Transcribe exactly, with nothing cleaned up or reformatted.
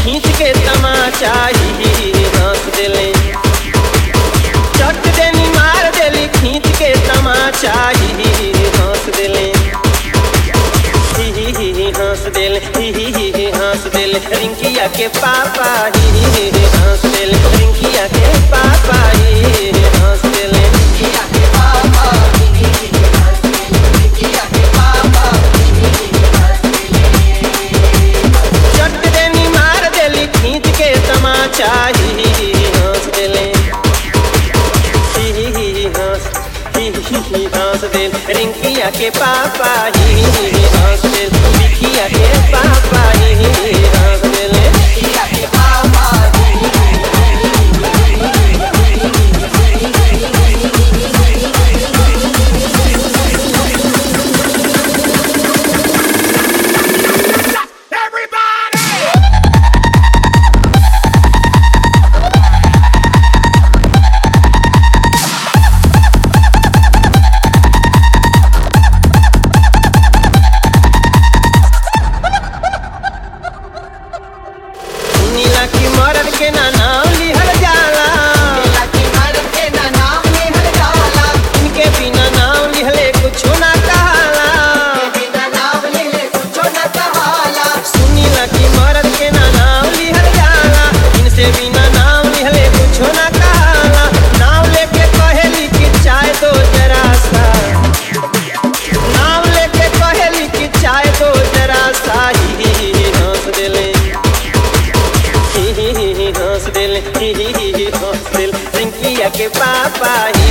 खींच के तमाचा हंस देले। चट देनी मार देली खींच के तमाचा हंस देले। हंस देले हंस देले रिंकिया के पापा हंस देले। रिंकिया के पापा हंस देले। रिंकिया के पापा रिंकिया के पापा चट देनी मार देली खींच के तमाचा हंस देले। हंस देल रिंकिया के पापा हंस देल। रिंकिया के पापा हंस देल। रिंकिया के पापा की मरद के ना नाम लिहल जाला। की मरद के ना नाम लिहल जाला। इनके बिना नाम लिहले कुछो ना कहाला। बिना नाम लिहले कुछो ना कहाला। सुनीला की मरद के ना नाम लिहल जाला। इनसे बिना नाम लिहले कुछो ना कहाला। नाम लेके कहेली कि चाय दो जरा सा। नाम लेके कहेली कि चाय दो जरा सा हंस देले। हंस दिल हंस दिल रिंकिया के पापा